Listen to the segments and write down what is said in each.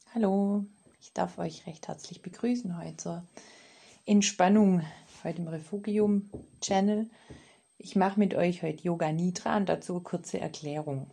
Hallo, ich darf euch recht herzlich begrüßen heute zur Entspannung, heute im Refugium-Channel. Ich mache mit euch heute Yoga Nidra und dazu eine kurze Erklärung.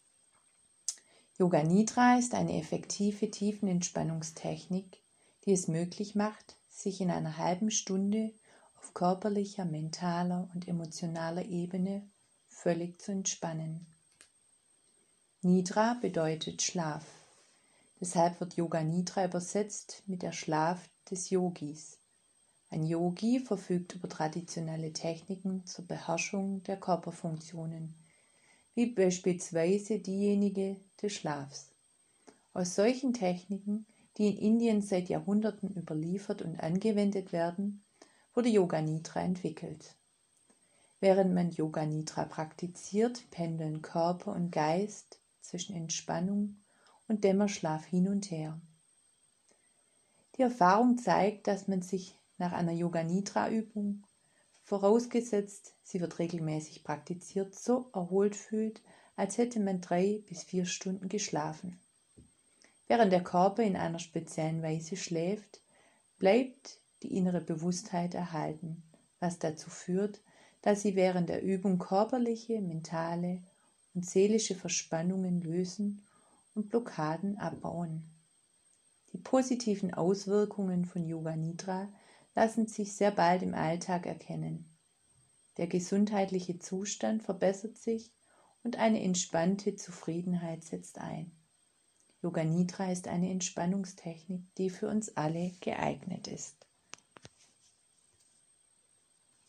Yoga Nidra ist eine effektive Tiefenentspannungstechnik, die es möglich macht, sich in einer halben Stunde auf körperlicher, mentaler und emotionaler Ebene völlig zu entspannen. Nidra bedeutet Schlaf. Deshalb wird Yoga Nidra übersetzt mit der Schlaf des Yogis. Ein Yogi verfügt über traditionelle Techniken zur Beherrschung der Körperfunktionen, wie beispielsweise diejenige des Schlafs. Aus solchen Techniken, die in Indien seit Jahrhunderten überliefert und angewendet werden, wurde Yoga Nidra entwickelt. Während man Yoga Nidra praktiziert, pendeln Körper und Geist zwischen Entspannung und Dämmerschlaf hin und her. Die Erfahrung zeigt, dass man sich nach einer Yoga-Nidra-Übung, vorausgesetzt sie wird regelmäßig praktiziert, so erholt fühlt, als hätte man 3 bis 4 Stunden geschlafen. Während der Körper in einer speziellen Weise schläft, bleibt die innere Bewusstheit erhalten, was dazu führt, dass sie während der Übung körperliche, mentale und seelische Verspannungen lösen und Blockaden abbauen. Die positiven Auswirkungen von Yoga Nidra lassen sich sehr bald im Alltag erkennen. Der gesundheitliche Zustand verbessert sich und eine entspannte Zufriedenheit setzt ein. Yoga Nidra ist eine Entspannungstechnik, die für uns alle geeignet ist.